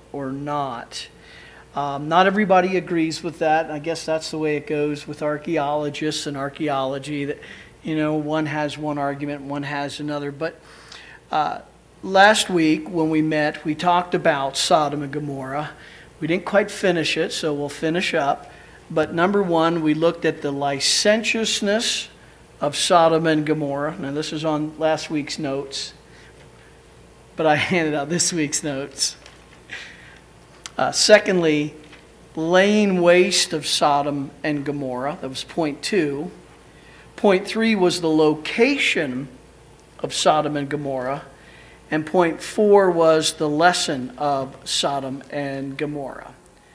or not. Not everybody agrees with that, and I guess that's the way it goes with archaeologists and archaeology, that, one has one argument, one has another. But last week when we met, we talked about Sodom and Gomorrah. We didn't quite finish it, so we'll finish up. But number one, we looked at the licentiousness of Sodom and Gomorrah. Now, this is on last week's notes, but I handed out this week's notes. Secondly, laying waste of Sodom and Gomorrah. That was point 2. Point 3 was the location of Sodom and Gomorrah. And point 4 was the lesson of Sodom and Gomorrah.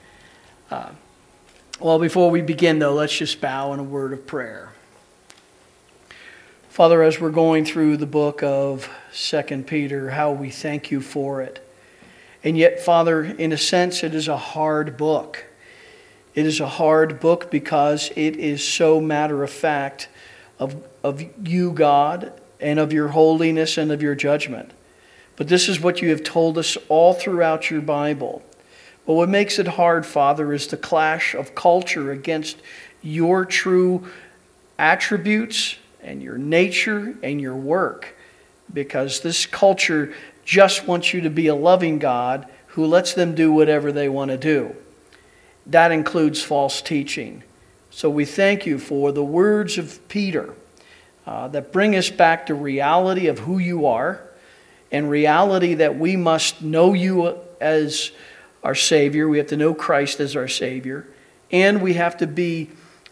Well, before we begin, though, let's just bow in a word of prayer. Father, as we're going through the book of 2 Peter, how we thank you for it. And yet, Father, in a sense, it is a hard book. It is a hard book because it is so matter-of-fact of you, God, and of your holiness and of your judgment. But this is what you have told us all throughout your Bible. But what makes it hard, Father, is the clash of culture against your true attributes and your nature and your work. Because this culture just wants you to be a loving God who lets them do whatever they want to do. That includes false teaching. So we thank you for the words of Peter that bring us back to reality of who you are, and reality that we must know you as our Savior. We have to know Christ as our Savior. And we have to be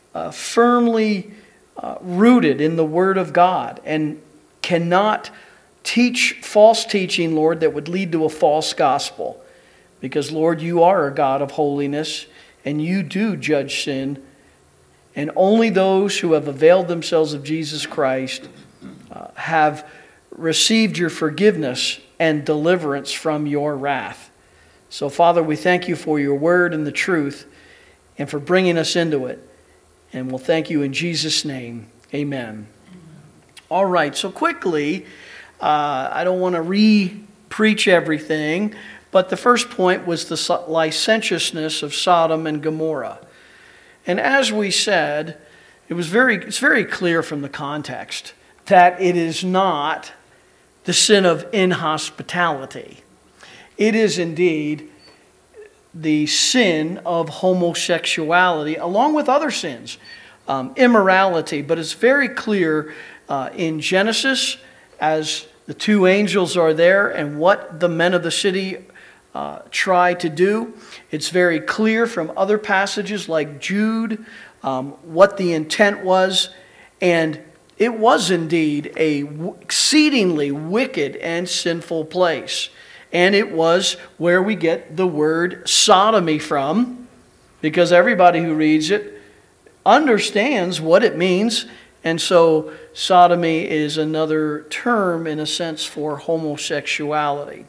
firmly rooted in the Word of God and cannot teach false teaching, Lord, that would lead to a false gospel. Because, Lord, you are a God of holiness, and you do judge sin. And only those who have availed themselves of Jesus Christ have received your forgiveness and deliverance from your wrath. So, Father, we thank you for your word and the truth, and for bringing us into it. And we'll thank you in Jesus' name. Amen. All right, so quickly, I don't want to re-preach everything, but the first point was the licentiousness of Sodom and Gomorrah. And as we said, it's very clear from the context that it is not the sin of inhospitality. It is indeed the sin of homosexuality, along with other sins, immorality. But it's very clear in Genesis, as the two angels are there and what the men of the city try to do. It's very clear from other passages like Jude what the intent was. And it was indeed an exceedingly wicked and sinful place. And it was where we get the word sodomy from, because everybody who reads it understands what it means. And so sodomy is another term, in a sense, for homosexuality.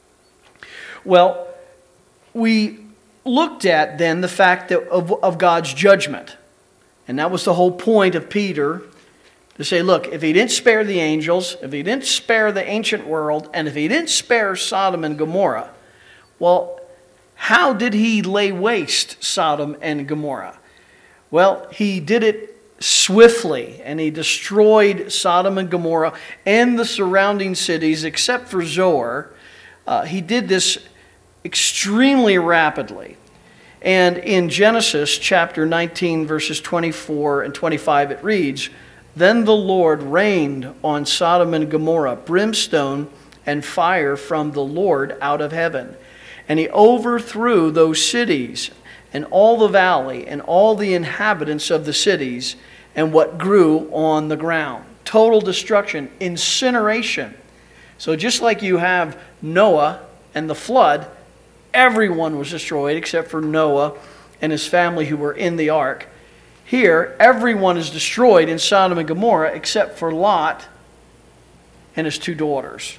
Well, we looked at then the fact that of God's judgment. And that was the whole point of Peter, to say, look, if he didn't spare the angels, if he didn't spare the ancient world, and if he didn't spare Sodom and Gomorrah, well, how did he lay waste Sodom and Gomorrah? Well, he did it swiftly, and he destroyed Sodom and Gomorrah and the surrounding cities, except for Zoar. He did this extremely rapidly. And in Genesis chapter 19, verses 24 and 25, it reads, "Then the Lord rained on Sodom and Gomorrah brimstone and fire from the Lord out of heaven. And he overthrew those cities and all the valley and all the inhabitants of the cities and what grew on the ground." Total destruction, incineration. So just like you have Noah and the flood, everyone was destroyed except for Noah and his family who were in the ark. Here, everyone is destroyed in Sodom and Gomorrah except for Lot and his two daughters.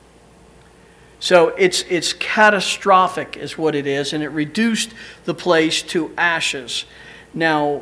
So it's catastrophic is what it is, and it reduced the place to ashes. Now,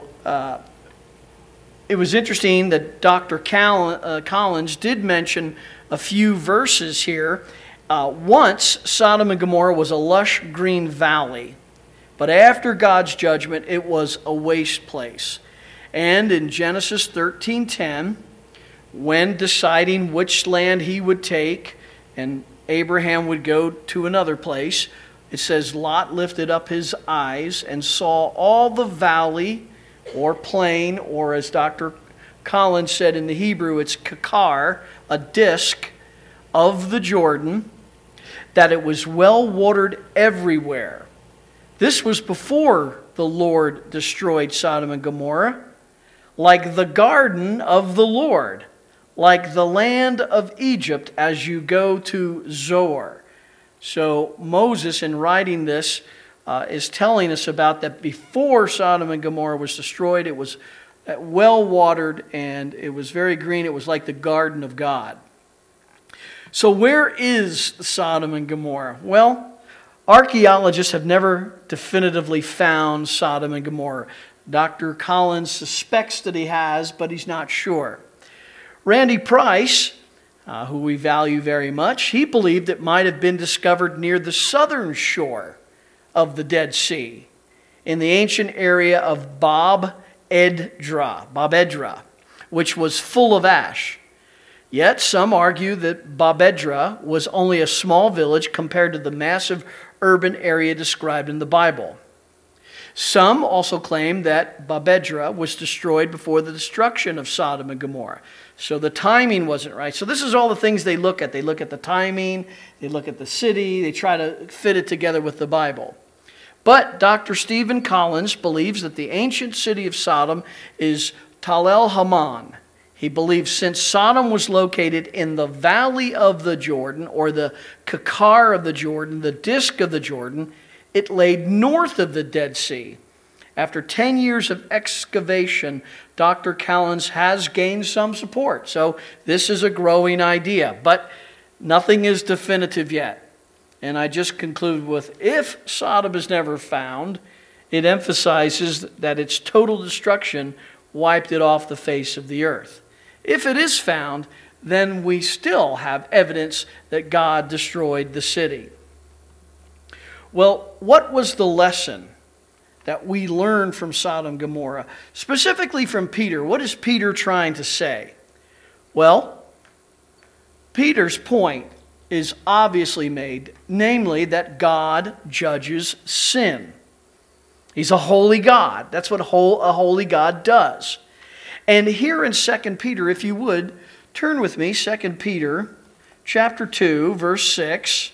it was interesting that Dr. Collins did mention a few verses here Once, Sodom and Gomorrah was a lush green valley, but after God's judgment, it was a waste place. And in Genesis 13:10, when deciding which land he would take, and Abraham would go to another place, it says, Lot lifted up his eyes and saw all the valley or plain, or as Dr. Collins said in the Hebrew, it's kakar, a disc of the Jordan, that it was well watered everywhere. This was before the Lord destroyed Sodom and Gomorrah, like the garden of the Lord, like the land of Egypt as you go to Zoar. So Moses, in writing this, is telling us about that before Sodom and Gomorrah was destroyed, it was well watered and it was very green. It was like the garden of God. So where is Sodom and Gomorrah? Well, archaeologists have never definitively found Sodom and Gomorrah. Dr. Collins suspects that he has, but he's not sure. Randy Price, who we value very much, he believed it might have been discovered near the southern shore of the Dead Sea, in the ancient area of Bab Edra, which was full of ash. Yet some argue that Bab Edra was only a small village compared to the massive urban area described in the Bible. Some also claim that Bab Edra was destroyed before the destruction of Sodom and Gomorrah. So the timing wasn't right. So this is all the things they look at. They look at the timing, they look at the city, they try to fit it together with the Bible. But Dr. Stephen Collins believes that the ancient city of Sodom is Tal El Haman. He believes since Sodom was located in the valley of the Jordan, or the Kakar of the Jordan, the disk of the Jordan, it lay north of the Dead Sea. After 10 years of excavation, Dr. Collins has gained some support. So this is a growing idea, but nothing is definitive yet. And I just conclude with, if Sodom is never found, it emphasizes that its total destruction wiped it off the face of the earth. If it is found, then we still have evidence that God destroyed the city. Well, what was the lesson that we learned from Sodom and Gomorrah? Specifically from Peter. What is Peter trying to say? Well, Peter's point is obviously made, namely that God judges sin. He's a holy God. That's what a holy God does. And here in 2 Peter, if you would, turn with me, 2 Peter chapter 2, verse 6,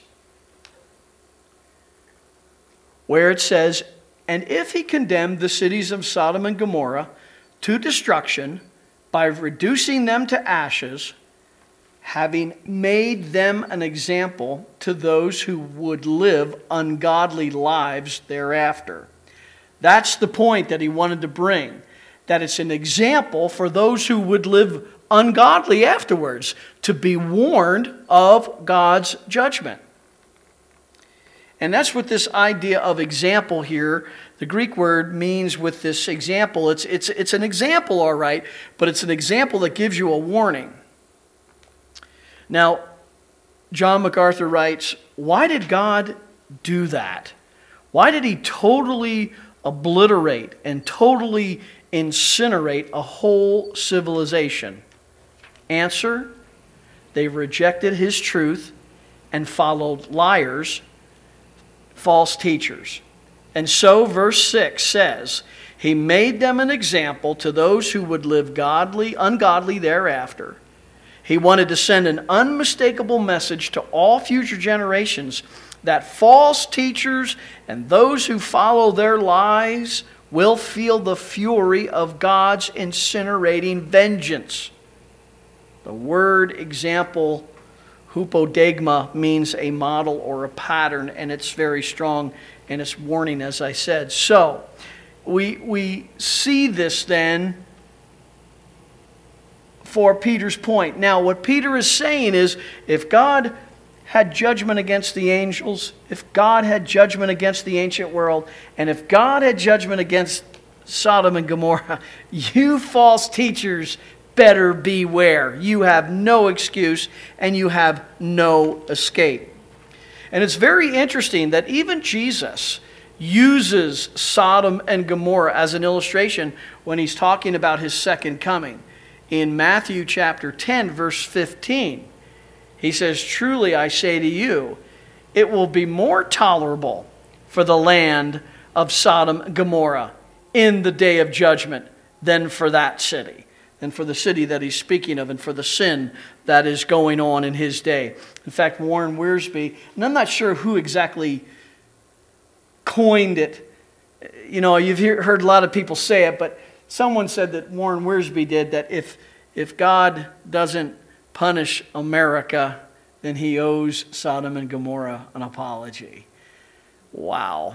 where it says, "And if he condemned the cities of Sodom and Gomorrah to destruction by reducing them to ashes, having made them an example to those who would live ungodly lives thereafter." That's the point that he wanted to bring, that it's an example for those who would live ungodly afterwards, to be warned of God's judgment. And that's what this idea of example here, the Greek word means with this example. It's an example, all right, but it's an example that gives you a warning. Now, John MacArthur writes, why did God do that? Why did he totally obliterate and totally incinerate a whole civilization? Answer, they rejected his truth and followed liars, false teachers. And so verse 6 says, he made them an example to those who would live ungodly thereafter. He wanted to send an unmistakable message to all future generations that false teachers and those who follow their lies will feel the fury of God's incinerating vengeance. The word example, hupodegma, means a model or a pattern, and it's very strong in its warning, as I said. So, we see this then for Peter's point. Now, what Peter is saying is, if God had judgment against the angels, if God had judgment against the ancient world, and if God had judgment against Sodom and Gomorrah, you false teachers better beware. You have no excuse and you have no escape. And it's very interesting that even Jesus uses Sodom and Gomorrah as an illustration when he's talking about his second coming. In Matthew chapter 10, verse 15, he says, "Truly I say to you, it will be more tolerable for the land of Sodom and Gomorrah in the day of judgment than for that city," and for the city that he's speaking of, and for the sin that is going on in his day. In fact, Warren Wiersbe, and I'm not sure who exactly coined it. You know, you've heard a lot of people say it, but someone said that Warren Wiersbe did, that if God doesn't punish America, then he owes Sodom and Gomorrah an apology. Wow.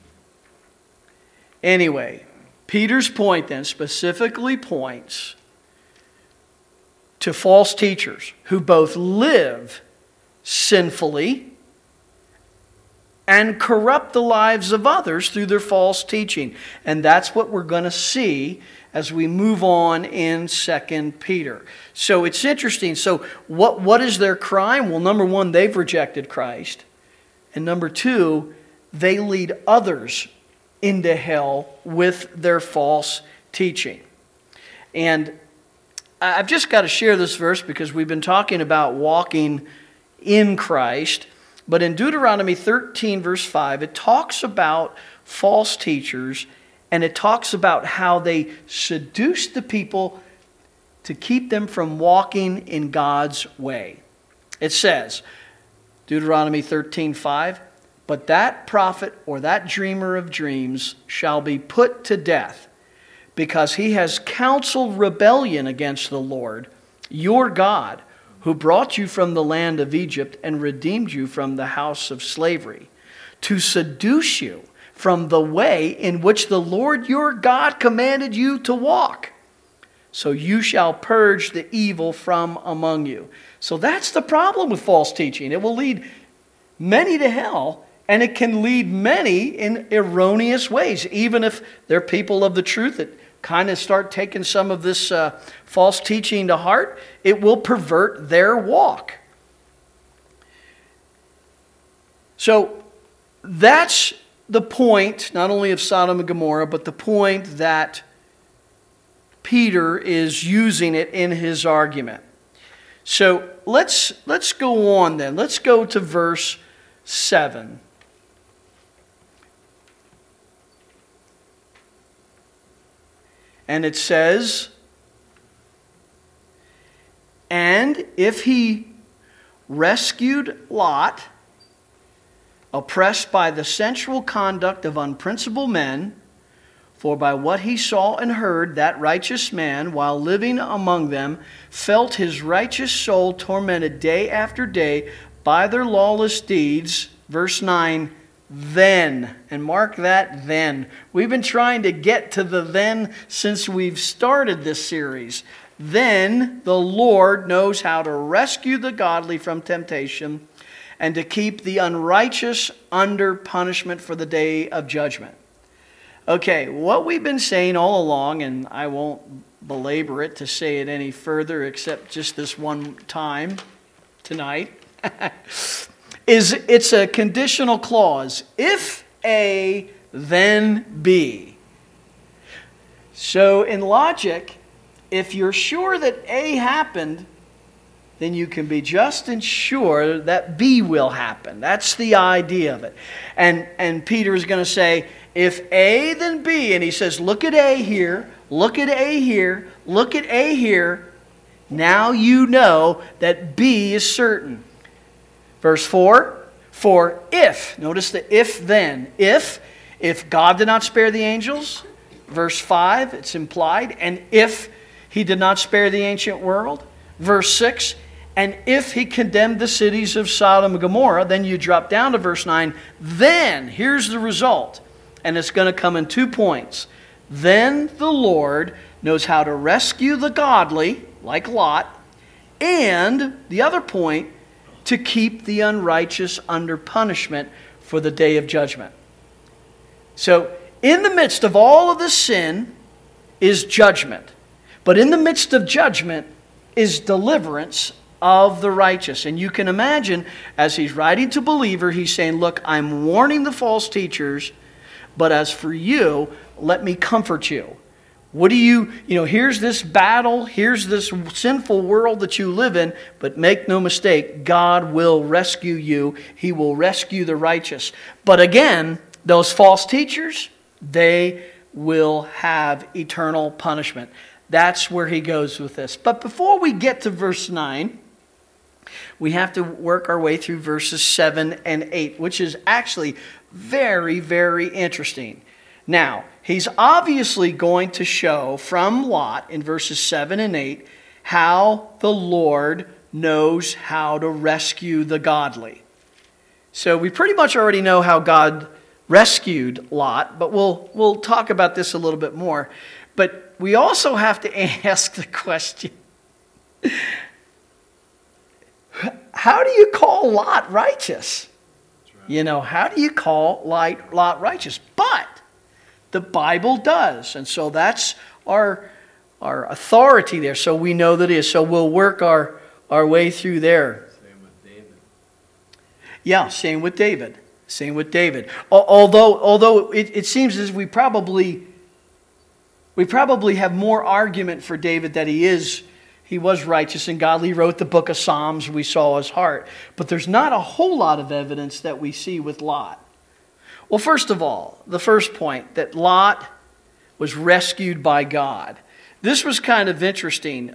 Anyway, Peter's point then specifically points to false teachers who both live sinfully and corrupt the lives of others through their false teaching. And that's what we're going to see as we move on in 2 Peter. So it's interesting. So what is their crime? Well, number one, they've rejected Christ. And number two, they lead others into hell with their false teaching. And I've just got to share this verse because we've been talking about walking in Christ. But in Deuteronomy 13, verse 5, it talks about false teachers, and it talks about how they seduce the people to keep them from walking in God's way. It says, Deuteronomy 13:5, "But that prophet or that dreamer of dreams shall be put to death, because he has counseled rebellion against the Lord, your God, who brought you from the land of Egypt and redeemed you from the house of slavery, to seduce you from the way in which the Lord your God commanded you to walk. So you shall purge the evil from among you." So that's the problem with false teaching. It will lead many to hell, and it can lead many in erroneous ways. Even if they're people of the truth that kind of start taking some of this false teaching to heart, it will pervert their walk. So that's the point, not only of Sodom and Gomorrah, but the point that Peter is using it in his argument. So let's go on then. Let's go to verse 7. And it says, "And if he rescued Lot, oppressed by the sensual conduct of unprincipled men, for by what he saw and heard, that righteous man, while living among them, felt his righteous soul tormented day after day by their lawless deeds." Verse 9, "Then," and mark that then. We've been trying to get to the then since we've started this series. "Then the Lord knows how to rescue the godly from temptation and to keep the unrighteous under punishment for the day of judgment." Okay, what we've been saying all along, and I won't belabor it to say it any further except just this one time tonight, is it's a conditional clause. If A, then B. So in logic, if you're sure that A happened, then you can be just and sure that B will happen. That's the idea of it. And Peter is going to say, if A, then B. And he says, look at A here, look at A here, look at A here. Now you know that B is certain. Verse 4, "For if," notice the if then, if God did not spare the angels, verse 5, it's implied, and if he did not spare the ancient world, verse 6, and if he condemned the cities of Sodom and Gomorrah, then you drop down to verse 9, then, here's the result, and it's going to come in 2 points. Then the Lord knows how to rescue the godly, like Lot, and the other point, to keep the unrighteous under punishment for the day of judgment. So, in the midst of all of this sin is judgment. But in the midst of judgment is deliverance of the righteous. And you can imagine, as he's writing to believer, he's saying, look, I'm warning the false teachers, but as for you, let me comfort you. What do here's this battle, here's this sinful world that you live in, but make no mistake, God will rescue you. He will rescue the righteous. But again, those false teachers, they will have eternal punishment. That's where he goes with this. But before we get to verse 9, we have to work our way through verses 7 and 8, which is actually very, very interesting. Now, he's obviously going to show from Lot in verses 7 and 8 how the Lord knows how to rescue the godly. So we pretty much already know how God rescued Lot, but we'll talk about this a little bit more. But we also have to ask the question, how do you call Lot righteous? Right. How do you call Lot righteous? But the Bible does. And so that's our authority there. So we know that it is. So we'll work our way through there. Same with David. Yeah, same with David. Same with David. Although it seems as we probably have more argument for David that he was righteous and godly. He wrote the book of Psalms. We saw his heart. But there's not a whole lot of evidence that we see with Lot. Well, first of all, the first point, that Lot was rescued by God. This was kind of interesting.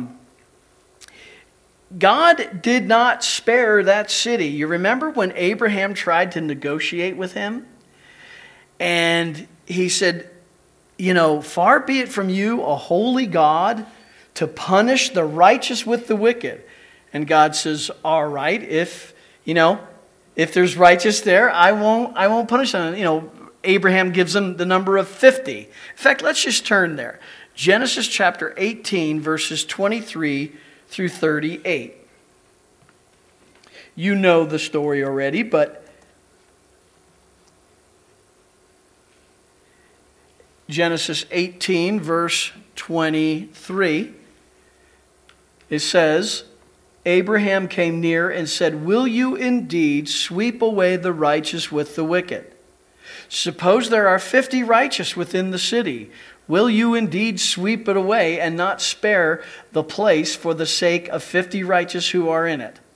God did not spare that city. You remember when Abraham tried to negotiate with him? And he said, far be it from you, a holy God, to punish the righteous with the wicked. And God says, all right, if there's righteous there, I won't punish them. Abraham gives them the number of 50. In fact, let's just turn there. Genesis chapter 18, verses 23 through 38. You know the story already, but Genesis 18, verse 23, it says, Abraham came near and said, will you indeed sweep away the righteous with the wicked? Suppose there are 50 righteous within the city. Will you indeed sweep it away and not spare the place for the sake of 50 righteous who are in it?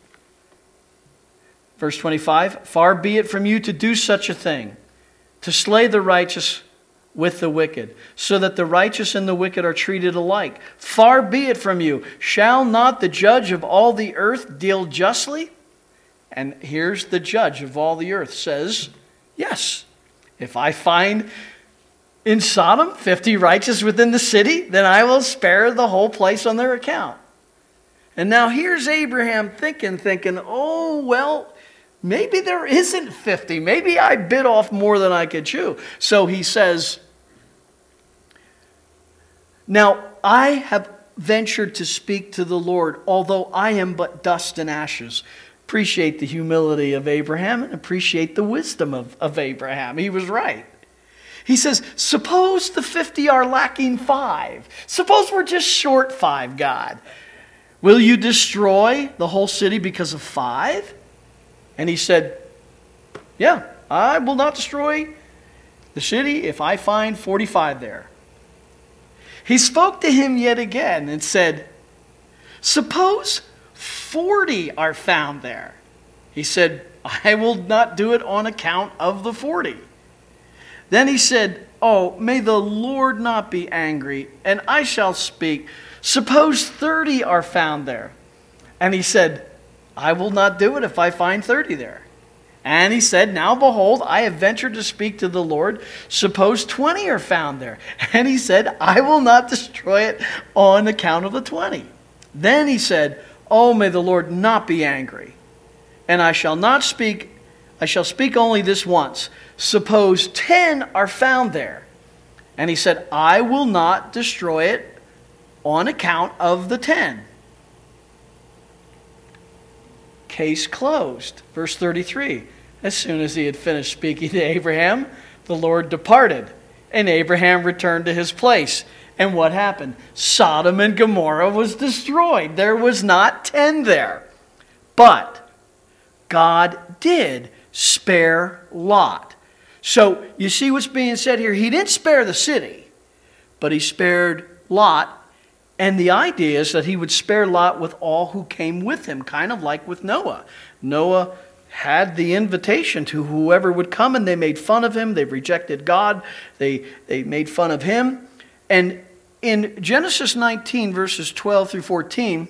Verse 25, far be it from you to do such a thing, to slay the righteous with the wicked, so that the righteous and the wicked are treated alike. Far be it from you. Shall not the judge of all the earth deal justly? And here's the judge of all the earth says, yes, if I find in Sodom 50 righteous within the city, then I will spare the whole place on their account. And now here's Abraham thinking, oh, well, maybe there isn't 50. Maybe I bit off more than I could chew. So he says, now I have ventured to speak to the Lord, although I am but dust and ashes. Appreciate the humility of Abraham and appreciate the wisdom of Abraham. He was right. He says, suppose the 50 are lacking 5. Suppose we're just short 5, God. Will you destroy the whole city because of 5? And he said, yeah, I will not destroy the city if I find 45 there. He spoke to him yet again and said, suppose 40 are found there. He said, I will not do it on account of the 40. Then he said, oh, may the Lord not be angry, and I shall speak. Suppose 30 are found there. And he said, I will not do it if I find 30 there. And he said, now behold, I have ventured to speak to the Lord. Suppose 20 are found there. And he said, I will not destroy it on account of the 20. Then he said, oh, may the Lord not be angry. And I shall speak only this once. Suppose 10 are found there. And he said, I will not destroy it on account of the 10. Case closed. Verse 33. As soon as he had finished speaking to Abraham, the Lord departed, and Abraham returned to his place. And what happened? Sodom and Gomorrah was destroyed. There was not 10 there. But God did spare Lot. So you see what's being said here. He didn't spare the city, but he spared Lot. And the idea is that he would spare Lot with all who came with him, kind of like with Noah. Noah had the invitation to whoever would come, and they made fun of him. They rejected God. They made fun of him. And in Genesis 19, verses 12 through 14,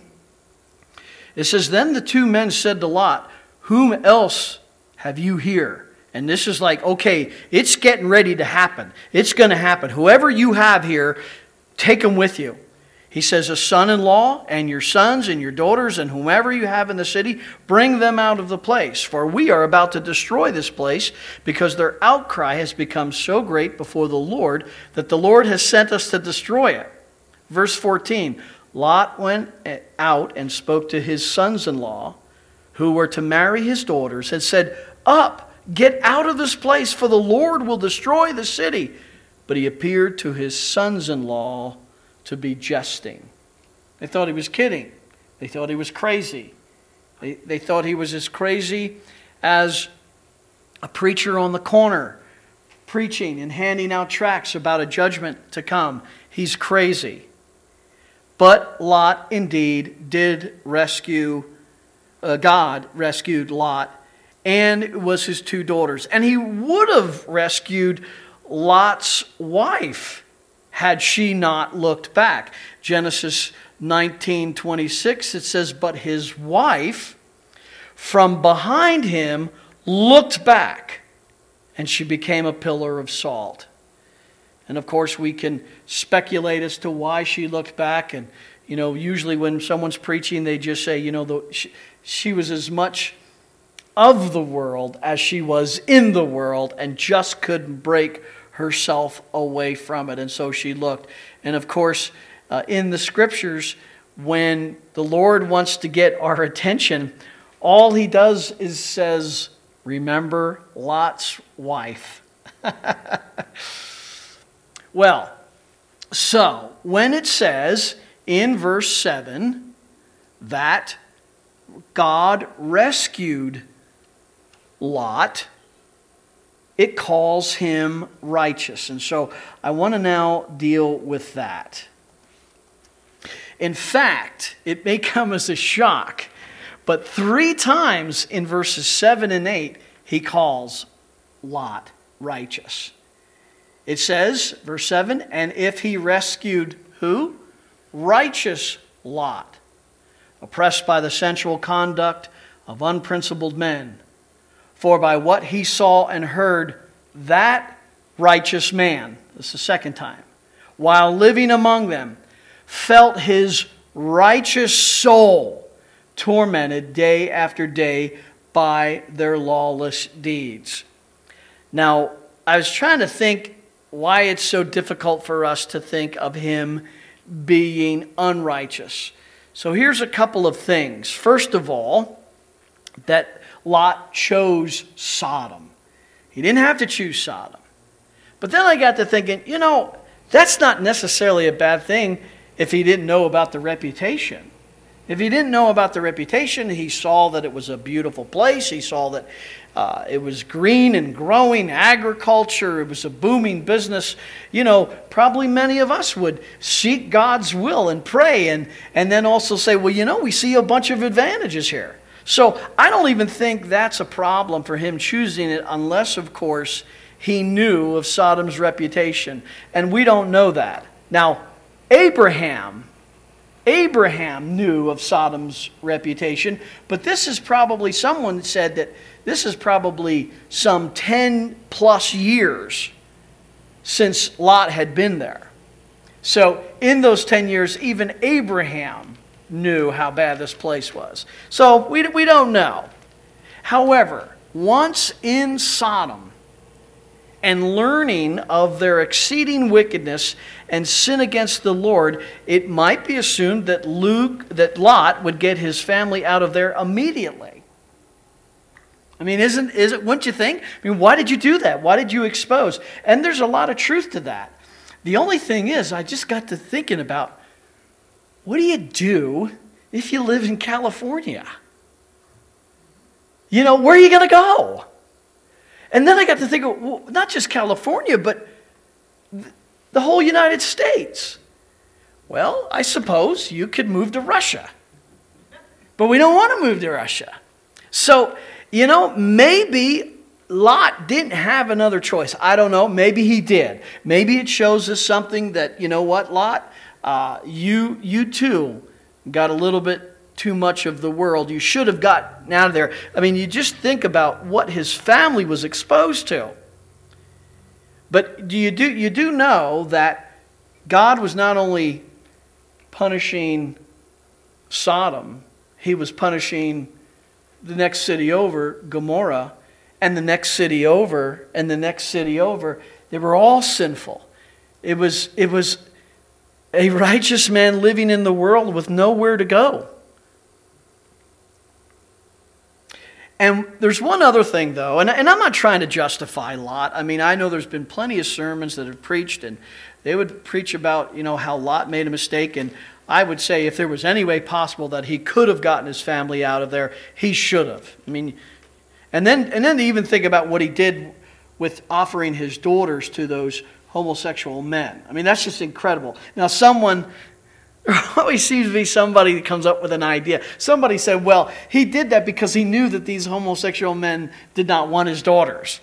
it says, "Then the two men said to Lot, 'Whom else have you here?'" And this is like, okay, it's getting ready to happen. It's going to happen. Whoever you have here, take them with you. He says, "A son-in-law and your sons and your daughters and whomever you have in the city, bring them out of the place. For we are about to destroy this place because their outcry has become so great before the Lord that the Lord has sent us to destroy it." Verse 14, Lot went out and spoke to his sons-in-law who were to marry his daughters and said, "Up, get out of this place, for the Lord will destroy the city." But he appeared to his sons-in-law to be jesting. They thought he was kidding. They thought he was crazy. They thought he was as crazy as a preacher on the corner preaching and handing out tracts about a judgment to come. He's crazy. But Lot indeed did rescue, God rescued Lot, and it was his two daughters. And he would have rescued Lot's wife had she not looked back. Genesis 19:26, it says, "But his wife from behind him looked back, and she became a pillar of salt." And of course, we can speculate as to why she looked back. And, usually when someone's preaching, they just say, she was as much of the world as she was in the world and just couldn't break herself away from it. And so she looked. And of course, in the scriptures, when the Lord wants to get our attention, all he does is says, "Remember Lot's wife." Well, so when it says in verse 7 that God rescued Lot, it calls him righteous. And so I want to now deal with that. In fact, it may come as a shock, but 3 times in verses 7 and 8, he calls Lot righteous. It says, verse 7, "And if he rescued" who? Righteous Lot, oppressed by the sensual conduct of unprincipled men. For by what he saw and heard, that righteous man," this is the second time, "while living among them, felt his righteous soul tormented day after day by their lawless deeds." Now, I was trying to think why it's so difficult for us to think of him being unrighteous. So here's a couple of things. First of all, that Lot chose Sodom. He didn't have to choose Sodom. But then I got to thinking, that's not necessarily a bad thing if he didn't know about the reputation. If he didn't know about the reputation, he saw that it was a beautiful place. He saw that it was green and growing, agriculture. It was a booming business. Probably many of us would seek God's will and pray and then also say, well, we see a bunch of advantages here. So I don't even think that's a problem for him choosing it unless, of course, he knew of Sodom's reputation. And we don't know that. Now, Abraham knew of Sodom's reputation, but this is probably, someone said that this is probably some 10 plus years since Lot had been there. So in those 10 years, even Abraham knew how bad this place was. So we don't know. However, once in Sodom and learning of their exceeding wickedness and sin against the Lord, it might be assumed that Lot would get his family out of there immediately. I mean, wouldn't you think? I mean, why did you do that? Why did you expose? And there's a lot of truth to that. The only thing is, I just got to thinking about, what do you do if you live in California? Where are you going to go? And then I got to think of, well, not just California, but the whole United States. Well, I suppose you could move to Russia. But we don't want to move to Russia. So, maybe Lot didn't have another choice. I don't know. Maybe he did. Maybe it shows us something that, you know what, Lot? You too got a little bit too much of the world. You should have gotten out of there. I mean, you just think about what his family was exposed to. But you do know that God was not only punishing Sodom, He was punishing the next city over, Gomorrah, and the next city over, and the next city over. They were all sinful. It was a righteous man living in the world with nowhere to go. And there's one other thing, though, and I'm not trying to justify Lot. I mean, I know there's been plenty of sermons that have preached, and they would preach about, how Lot made a mistake, and I would say if there was any way possible that he could have gotten his family out of there, he should have. I mean, and then to even think about what he did with offering his daughters to those homosexual men. I mean, that's just incredible. Now, there always seems to be somebody that comes up with an idea. Somebody said, well, he did that because he knew that these homosexual men did not want his daughters.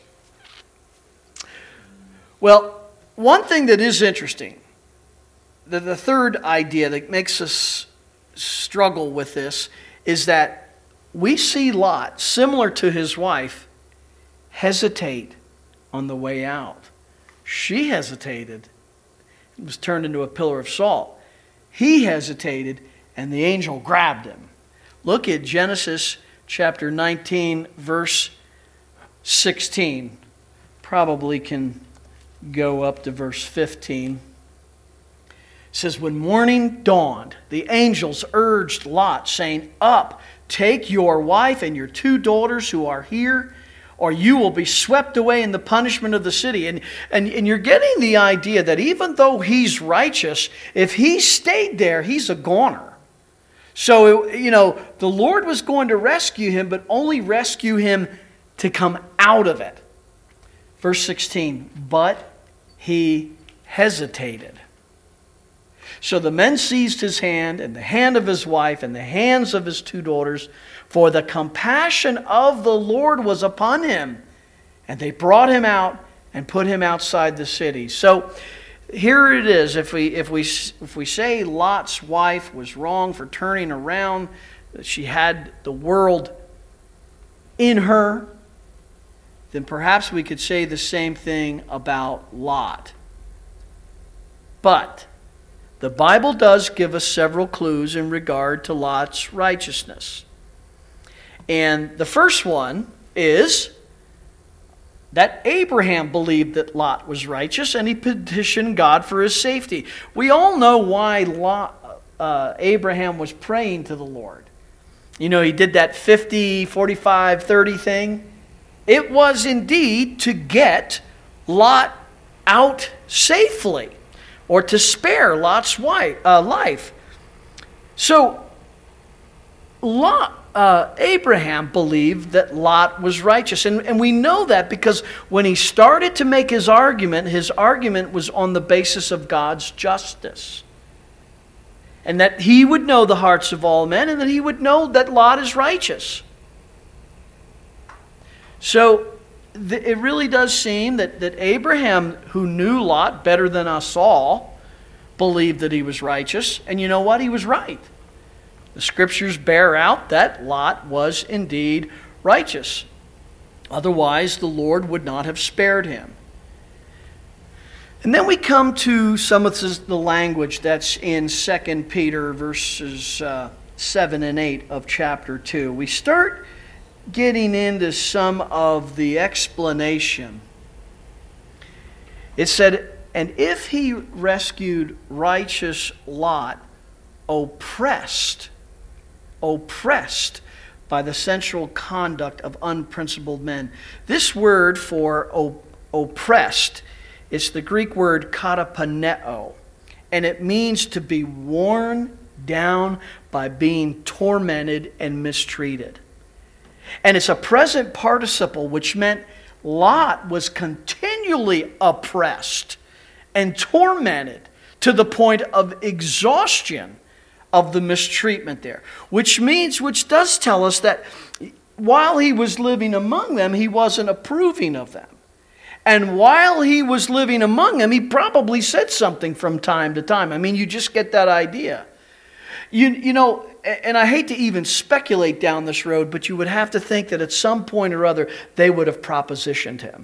Well, one thing that is interesting, the third idea that makes us struggle with this, is that we see Lot, similar to his wife, hesitate on the way out. She hesitated and was turned into a pillar of salt. He hesitated, and the angel grabbed him. Look at Genesis chapter 19, verse 16. Probably can go up to verse 15. It says, when morning dawned, the angels urged Lot, saying, up, take your wife and your 2 daughters who are here, or you will be swept away in the punishment of the city. And you're getting the idea that even though he's righteous, if he stayed there, he's a goner. So, the Lord was going to rescue him, but only rescue him to come out of it. Verse 16, but he hesitated. So the men seized his hand and the hand of his wife and the hands of his 2 daughters, for the compassion of the Lord was upon him. And they brought him out and put him outside the city. So here it is. If we say Lot's wife was wrong for turning around, that she had the world in her, then perhaps we could say the same thing about Lot. But the Bible does give us several clues in regard to Lot's righteousness. And the first one is that Abraham believed that Lot was righteous, and he petitioned God for his safety. We all know why Abraham was praying to the Lord. He did that 50, 45, 30 thing. It was indeed to get Lot out safely, or to spare Lot's life. So Abraham believed that Lot was righteous. And we know that because when he started to make his argument was on the basis of God's justice. And that he would know the hearts of all men, and that he would know that Lot is righteous. So it really does seem that Abraham, who knew Lot better than us all, believed that he was righteous. And you know what? He was right. The Scriptures bear out that Lot was indeed righteous. Otherwise, the Lord would not have spared him. And then we come to some of the language that's in 2 Peter verses 7 and 8 of chapter 2. We start getting into some of the explanation. It said, and if he rescued righteous Lot, oppressed by the sensual conduct of unprincipled men. This word for oppressed It's the Greek word katapaneo, and it means to be worn down by being tormented and mistreated. And it's a present participle, which meant Lot was continually oppressed and tormented to the point of exhaustion of the mistreatment there. Which does tell us that while he was living among them, he wasn't approving of them. And while he was living among them, he probably said something from time to time. I mean, you just get that idea. You know, and I hate to even speculate down this road, but you would have to think that at some point or other, they would have propositioned him.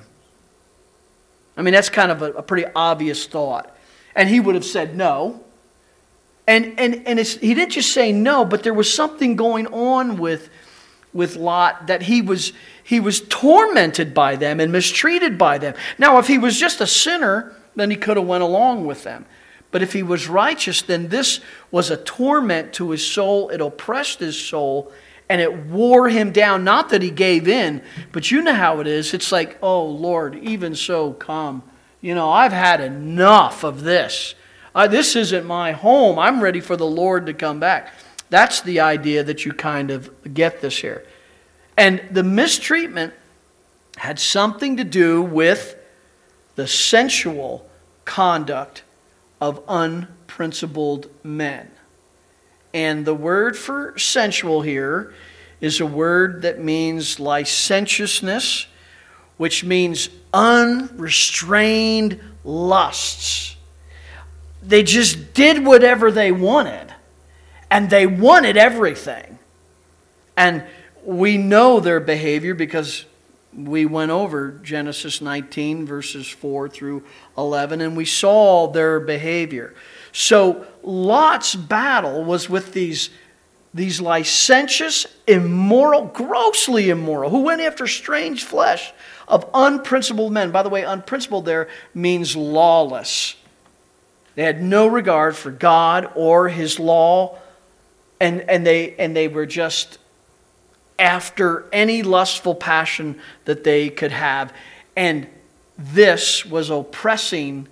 I mean, that's kind of a pretty obvious thought. And he would have said no. And he didn't just say no, but there was something going on with Lot, that he was tormented by them and mistreated by them. Now, if he was just a sinner, then he could have went along with them. But if he was righteous, then this was a torment to his soul. It oppressed his soul, and it wore him down. Not that he gave in, but you know how it is. It's like, oh, Lord, even so, come. You know, I've had enough of this. This isn't my home. I'm ready for the Lord to come back. That's the idea that you kind of get this here. And the mistreatment had something to do with the sensual conduct of unprincipled men. And the word for sensual here is a word that means licentiousness, which means unrestrained lusts. They just did whatever they wanted. And they wanted everything. And we know their behavior because we went over Genesis 19 verses 4 through 11 and we saw their behavior. So Lot's battle was with these licentious, immoral, grossly immoral, who went after strange flesh of unprincipled men. By the way, unprincipled there means lawless. They had no regard for God or His law. And they were just after any lustful passion that they could have. And this was oppressing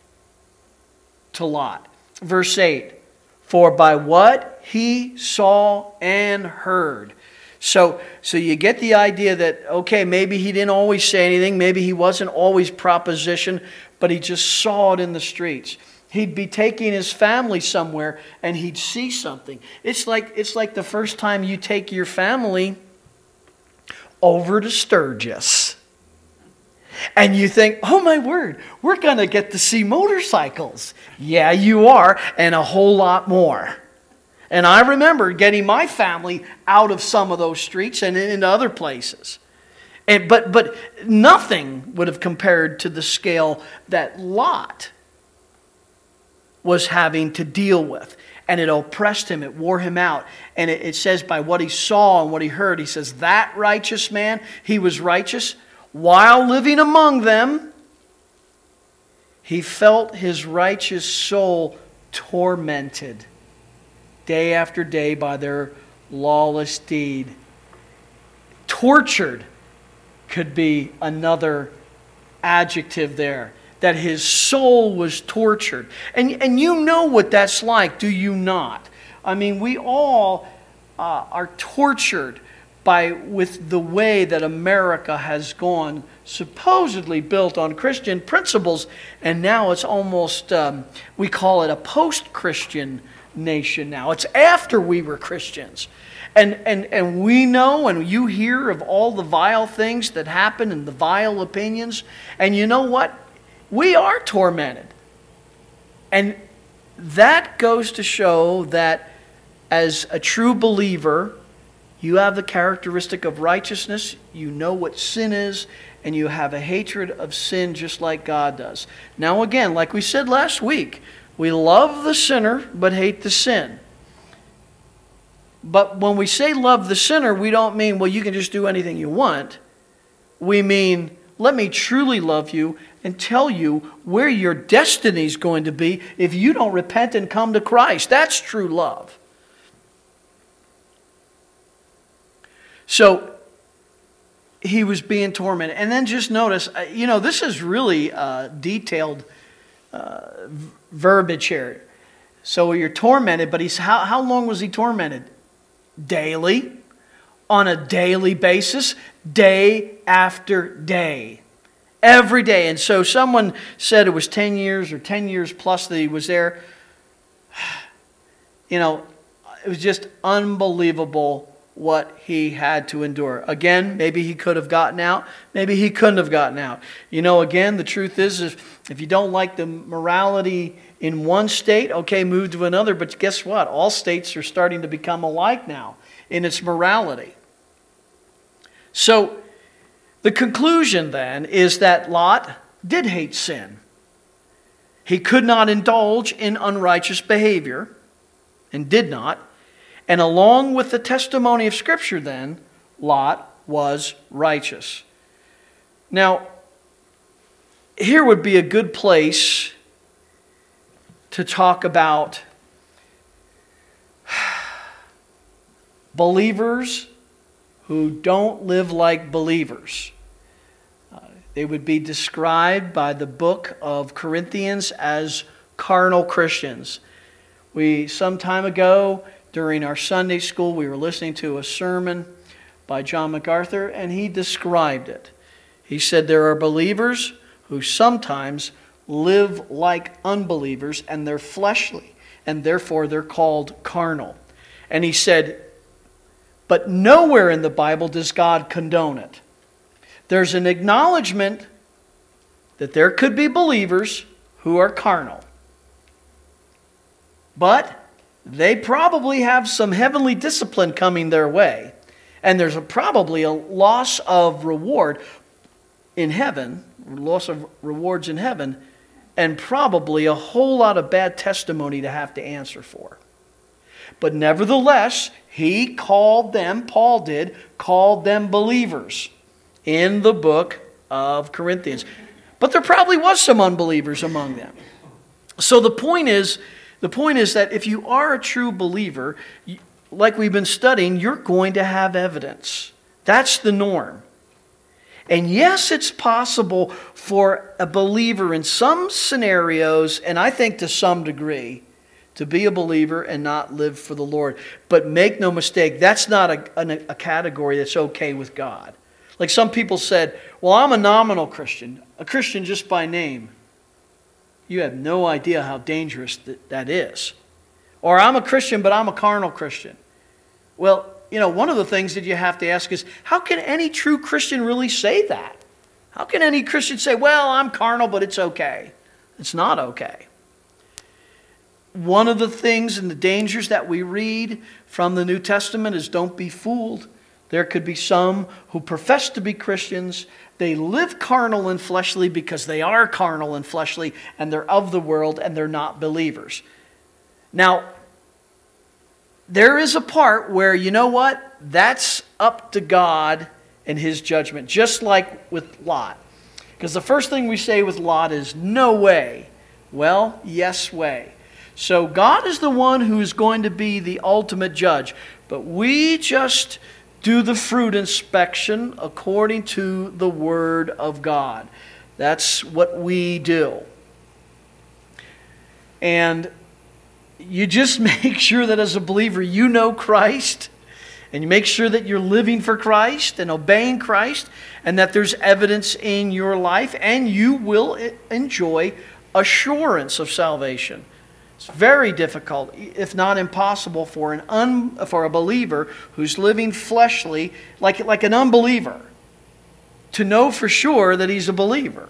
to Lot. Verse 8, for by what he saw and heard. So you get the idea that, okay, maybe he didn't always say anything. Maybe he wasn't always propositioned, but he just saw it in the streets. He'd be taking his family somewhere and he'd see something. It's like the first time you take your family over to Sturgis. And you think, oh my word, we're going to get to see motorcycles. Yeah, you are, and a whole lot more. And I remember getting my family out of some of those streets and into other places. But nothing would have compared to the scale that Lot was having to deal with. And it oppressed him, it wore him out. And it says by what he saw and what he heard, he says that righteous man, he was righteous. While living among them, he felt his righteous soul tormented day after day by their lawless deed. Tortured could be another adjective there. That his soul was tortured. And you know what that's like, do you not? I mean, we all are tortured with the way that America has gone, supposedly built on Christian principles, and now it's almost, we call it a post-Christian nation now. It's after we were Christians. And we know, and you hear of all the vile things that happen and the vile opinions, and you know what? We are tormented. And that goes to show that as a true believer, you have the characteristic of righteousness, you know what sin is, and you have a hatred of sin just like God does. Now again, like we said last week, we love the sinner but hate the sin. But when we say love the sinner, we don't mean, well, you can just do anything you want. We mean, let me truly love you and tell you where your destiny is going to be if you don't repent and come to Christ. That's true love. So, he was being tormented. And then just notice, this is really detailed verbiage here. So you're tormented, but how long was he tormented? Daily, on a daily basis, day after day. Every day. And so someone said it was 10 years or 10 years plus that he was there. It was just unbelievable what he had to endure. Again, maybe he could have gotten out. Maybe he couldn't have gotten out. Again, the truth is if you don't like the morality in one state, okay, move to another. But guess what? All states are starting to become alike now in its morality. So the conclusion then is that Lot did hate sin. He could not indulge in unrighteous behavior and did not. And along with the testimony of Scripture then, Lot was righteous. Now, here would be a good place to talk about believers who don't live like believers. They would be described by the book of Corinthians as carnal Christians. Some time ago, during our Sunday school, we were listening to a sermon by John MacArthur, and he described it. He said there are believers who sometimes live like unbelievers, and they're fleshly, and therefore they're called carnal. And he said, but nowhere in the Bible does God condone it. There's an acknowledgement that there could be believers who are carnal. But they probably have some heavenly discipline coming their way. And there's probably a loss of reward in heaven, loss of rewards in heaven, and probably a whole lot of bad testimony to have to answer for. But nevertheless, Paul did, called them believers in the book of Corinthians. But there probably was some unbelievers among them. So the point is that if you are a true believer, like we've been studying, you're going to have evidence. That's the norm. And yes, it's possible for a believer in some scenarios, and I think to some degree, to be a believer and not live for the Lord. But make no mistake, that's not a category that's okay with God. Like some people said, well, I'm a nominal Christian, a Christian just by name. You have no idea how dangerous that is. Or I'm a Christian, but I'm a carnal Christian. Well, one of the things that you have to ask is, how can any true Christian really say that? How can any Christian say, well, I'm carnal, but it's okay? It's not okay. One of the things and the dangers that we read from the New Testament is don't be fooled. There could be some who profess to be Christians. They live carnal and fleshly because they are carnal and fleshly, and they're of the world, and they're not believers. Now, there is a part where, you know what? That's up to God and His judgment, just like with Lot. Because the first thing we say with Lot is, no way. Well, yes way. So God is the one who is going to be the ultimate judge. But we just do the fruit inspection according to the Word of God. That's what we do. And you just make sure that as a believer you know Christ, and you make sure that you're living for Christ and obeying Christ, and that there's evidence in your life, and you will enjoy assurance of salvation. It's very difficult, if not impossible, for a believer who's living fleshly, like an unbeliever, to know for sure that he's a believer.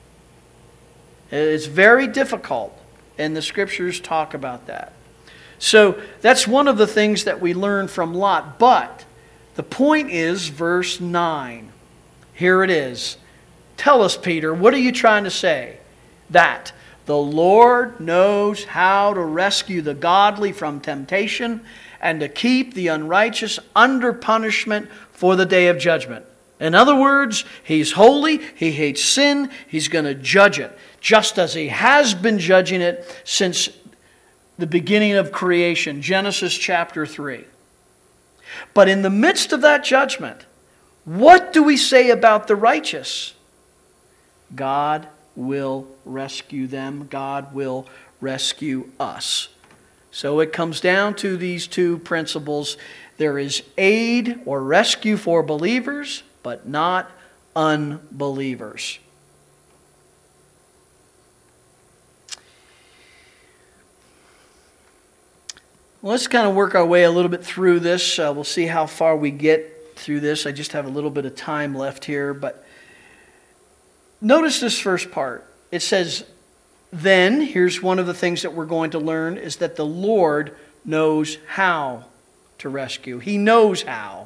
It's very difficult, and the Scriptures talk about that. So that's one of the things that we learn from Lot. But the point is verse 9. Here it is. Tell us, Peter, what are you trying to say? That the Lord knows how to rescue the godly from temptation and to keep the unrighteous under punishment for the day of judgment. In other words, He's holy, He hates sin, He's going to judge it, just as He has been judging it since the beginning of creation, Genesis chapter 3. But in the midst of that judgment, What do we say about the righteous? God will rescue them. God will rescue us. So it comes down to these two principles. There is aid or rescue for believers, but not unbelievers. Well, let's kind of work our way a little bit through this. We'll see how far we get through this. I just have a little bit of time left here, but notice this first part. It says, then, here's one of the things that we're going to learn, is that the Lord knows how to rescue. He knows how.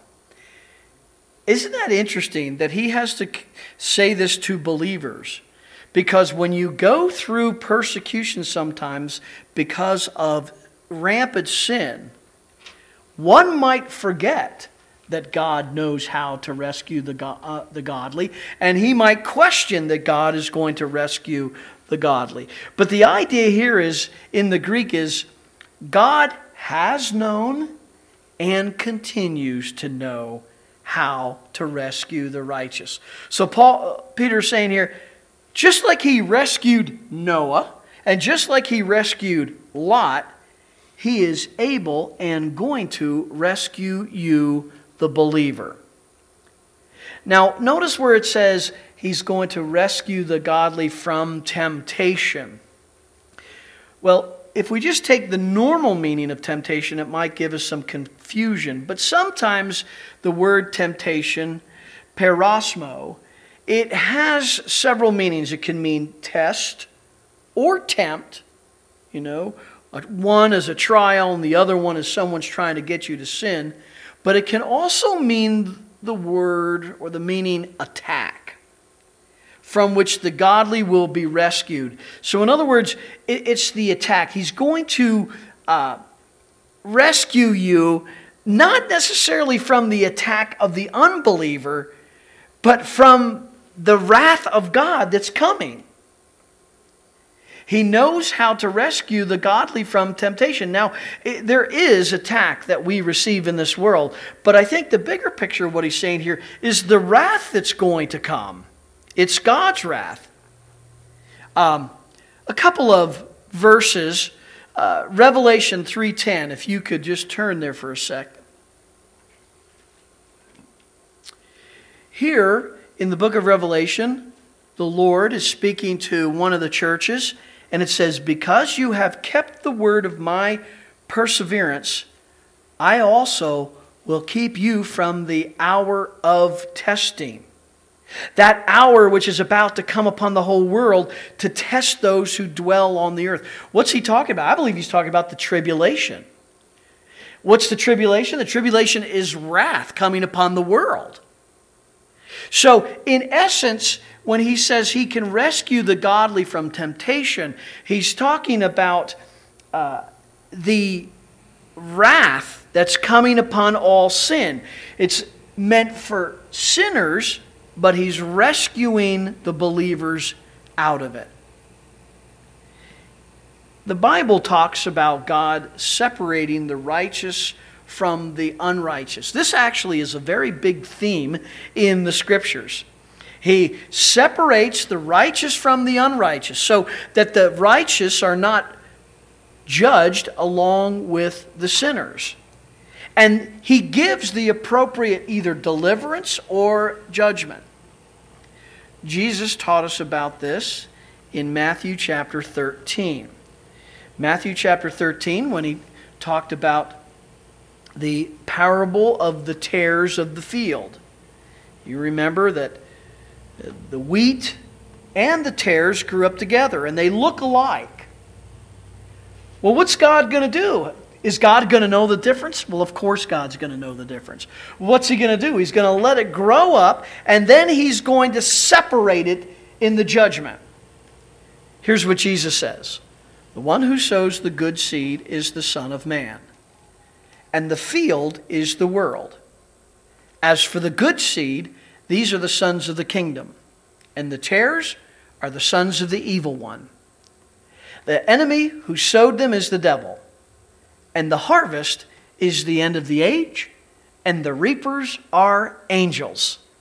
Isn't that interesting that He has to say this to believers? Because when you go through persecution sometimes because of rampant sin, one might forget that God knows how to rescue the godly, and he might question that God is going to rescue the godly. But the idea here is, in the Greek, is God has known and continues to know how to rescue the righteous. So Peter's saying here, just like He rescued Noah, and just like He rescued Lot, He is able and going to rescue you, the believer. Now, notice where it says He's going to rescue the godly from temptation. Well, if we just take the normal meaning of temptation, it might give us some confusion. But sometimes the word temptation, perosmo, it has several meanings. It can mean test or tempt. You know, one is a trial and the other one is someone's trying to get you to sin. But it can also mean the word or the meaning attack, from which the godly will be rescued. So in other words, it's the attack. He's going to rescue you, not necessarily from the attack of the unbeliever, but from the wrath of God that's coming. He knows how to rescue the godly from temptation. Now, there is attack that we receive in this world, but I think the bigger picture of what he's saying here is the wrath that's going to come. It's God's wrath. A couple of verses, Revelation 3:10, if you could just turn there for a second. Here, in the book of Revelation, the Lord is speaking to one of the churches, and it says, because you have kept the word of my perseverance, I also will keep you from the hour of testing. That hour which is about to come upon the whole world to test those who dwell on the earth. What's he talking about? I believe he's talking about the tribulation. What's the tribulation? The tribulation is wrath coming upon the world. So, in essence, when he says he can rescue the godly from temptation, he's talking about the wrath that's coming upon all sin. It's meant for sinners, but he's rescuing the believers out of it. The Bible talks about God separating the righteous from the unrighteous. This actually is a very big theme in the Scriptures. He separates the righteous from the unrighteous so that the righteous are not judged along with the sinners. And He gives the appropriate either deliverance or judgment. Jesus taught us about this in Matthew chapter 13. Matthew chapter 13, when He talked about the parable of the tares of the field. You remember that the wheat and the tares grew up together, and they look alike. Well, what's God going to do? Is God going to know the difference? Well, of course God's going to know the difference. What's He going to do? He's going to let it grow up, and then He's going to separate it in the judgment. Here's what Jesus says. The one who sows the good seed is the Son of Man, and the field is the world. As for the good seed, these are the sons of the kingdom, and the tares are the sons of the evil one. The enemy who sowed them is the devil, and the harvest is the end of the age, and the reapers are angels.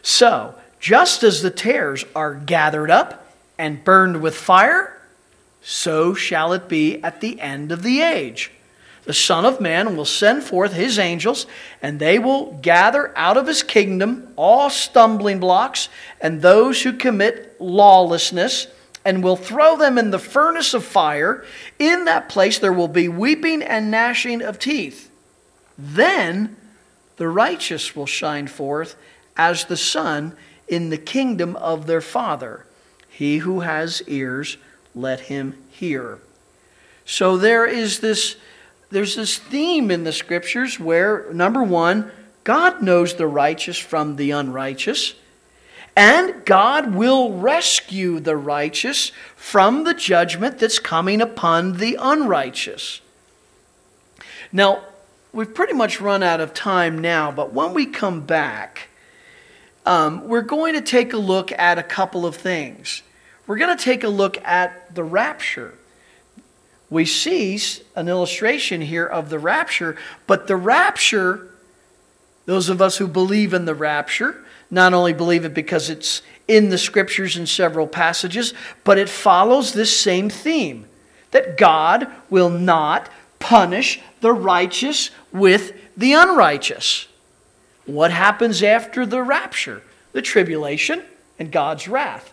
So, just as the tares are gathered up and burned with fire, so shall it be at the end of the age. The Son of Man will send forth his angels, and they will gather out of his kingdom all stumbling blocks and those who commit lawlessness, and will throw them in the furnace of fire. In that place there will be weeping and gnashing of teeth. Then the righteous will shine forth as the sun in the kingdom of their Father. He who has ears, let him hear. So there's this theme in the Scriptures where, number one, God knows the righteous from the unrighteous, and God will rescue the righteous from the judgment that's coming upon the unrighteous. Now, we've pretty much run out of time now, but when we come back, we're going to take a look at a couple of things. We're going to take a look at the rapture. We see an illustration here of the rapture, but the rapture, those of us who believe in the rapture, not only believe it because it's in the Scriptures in several passages, but it follows this same theme, that God will not punish the righteous with the unrighteous. What happens after the rapture? The tribulation and God's wrath.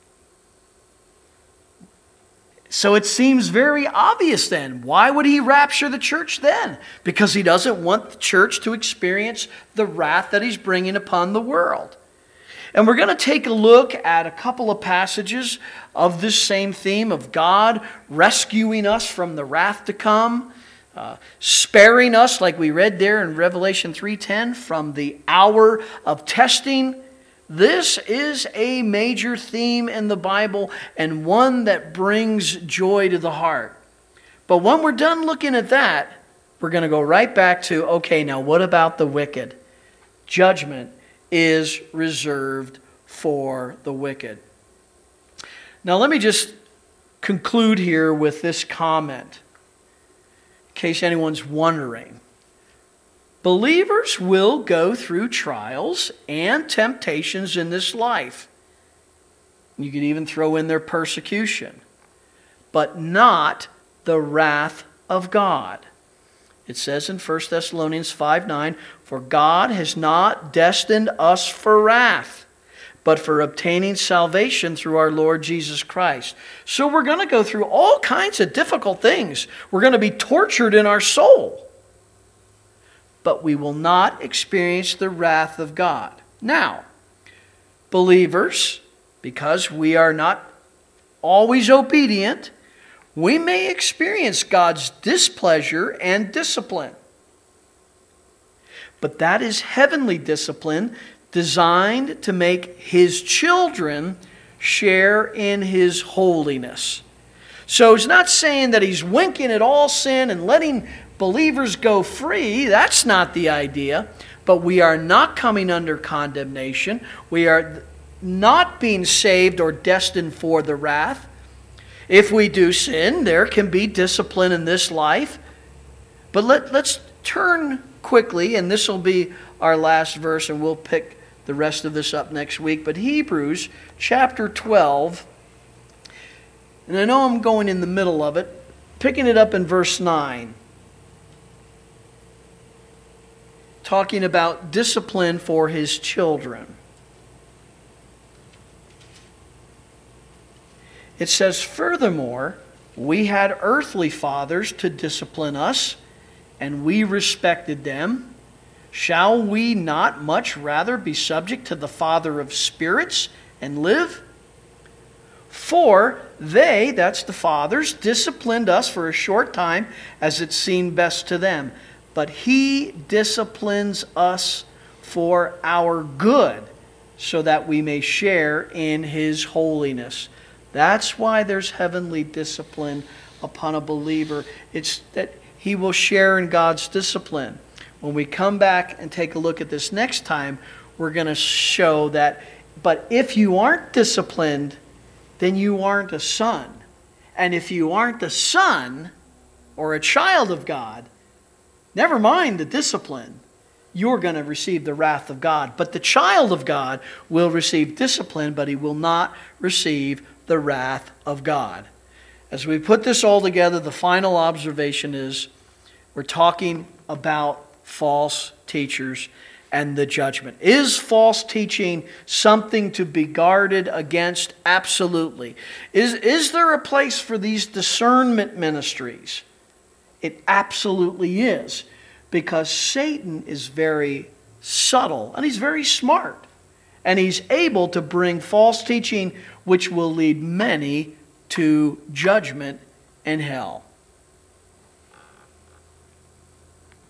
So it seems very obvious then. Why would he rapture the church then? Because he doesn't want the church to experience the wrath that he's bringing upon the world. And we're going to take a look at a couple of passages of this same theme of God rescuing us from the wrath to come, sparing us, like we read there in Revelation 3:10, from the hour of testing. This is a major theme in the Bible and one that brings joy to the heart. But when we're done looking at that, we're going to go right back to, okay, now what about the wicked? Judgment is reserved for the wicked. Now let me just conclude here with this comment, in case anyone's wondering. Believers will go through trials and temptations in this life. You could even throw in their persecution, but not the wrath of God. It says in 1 Thessalonians 5:9, "For God has not destined us for wrath, but for obtaining salvation through our Lord Jesus Christ." So we're going to go through all kinds of difficult things. We're going to be tortured in our soul, but we will not experience the wrath of God. Now, believers, because we are not always obedient, we may experience God's displeasure and discipline. But that is heavenly discipline designed to make His children share in His holiness. So it's not saying that He's winking at all sin and letting believers go free. That's not the idea. But we are not coming under condemnation. We are not being saved or destined for the wrath. If we do sin, there can be discipline in this life. But let's turn quickly, and this will be our last verse, and we'll pick the rest of this up next week. But Hebrews chapter 12, and I know I'm going in the middle of it, picking it up in verse 9. Talking about discipline for His children. It says, "Furthermore, we had earthly fathers to discipline us, and we respected them. Shall we not much rather be subject to the Father of spirits and live? For they," that's the fathers, "disciplined us for a short time as it seemed best to them. But He disciplines us for our good, so that we may share in His holiness." That's why there's heavenly discipline upon a believer. It's that he will share in God's discipline. When we come back and take a look at this next time, we're going to show that, but if you aren't disciplined, then you aren't a son. And if you aren't a son or a child of God, never mind the discipline. you're going to receive the wrath of God. But the child of God will receive discipline, but he will not receive the wrath of God. As we put this all together, the final observation is we're talking about false teachers and the judgment. Is false teaching something to be guarded against? Absolutely. Is there a place for these discernment ministries? It absolutely is, because Satan is very subtle and he's very smart. And he's able to bring false teaching which will lead many to judgment and hell.